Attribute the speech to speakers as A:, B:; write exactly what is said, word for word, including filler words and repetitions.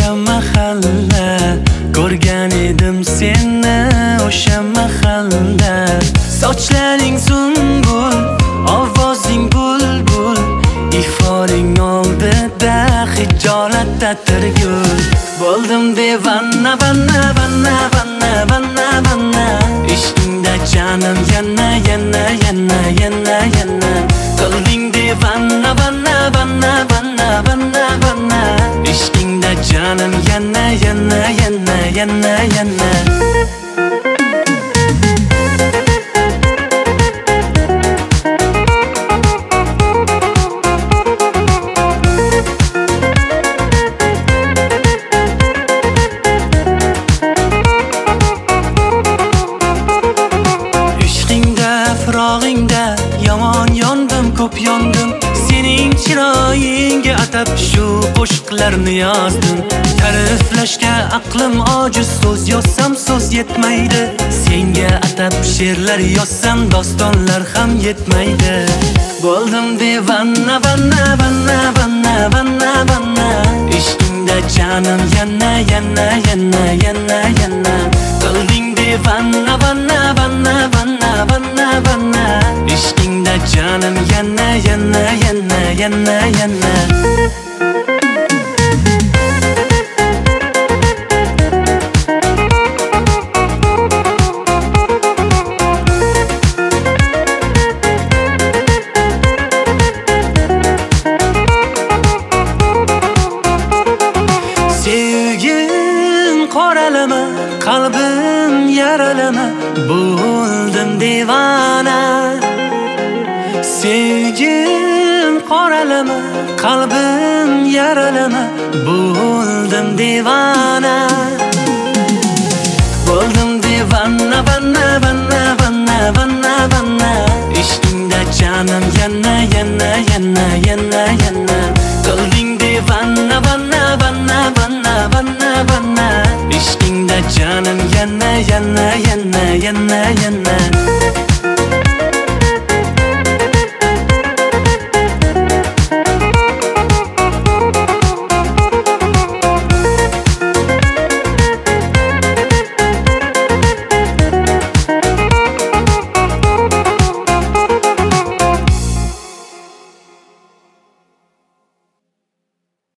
A: o'sha mahalla, ko'rgan edim seni o'sha mahalla. Sochlaring sunbul, ovozing bulbul, iforing oldida hijolatda tirgul. Bo'ldim devona, vanna, vanna, vanna, vanna, vanna. Ishqingda janim yana, yana, yana, yana, yana. Qilding devona, vanna, vanna, vanna, vanna, vanna. Ishqingda janim yana, yana, yana, yana, yana. Firog'ingda yomon yondim, ko'p yondim. Sening chiroyingga atab shu qo'shiqlarni yozdim. Ta'riflashga aqlim ojiz, so'z yozsam so'z yetmaydi. Senga atab she'rlar yozsam dostonlar ham yetmaydi. Bo'ldim devona, vanna, vanna, vanna, vanna, vanna. Ishqingda janim yana, yana, yana, yana, yana. Qilding devona, vanna, vanna, vanna, vanna, vanna. Ishqingda janim yana, yana, yana, yana, yana. Sevgim qoralama, qalbim yaralama, bo'ldim devona. Sevgim qoralama, qalbim yaralama, bo'ldim devona. Bo'ldim devona, vanna, vanna, vanna, vanna, vanna. Ishqingda janim yana, yana, yana, yana, yana. Qilding devona, vanna, vanna, vanna, vanna, vanna. Ishqingda janim yana, yana, yana, yana, yana.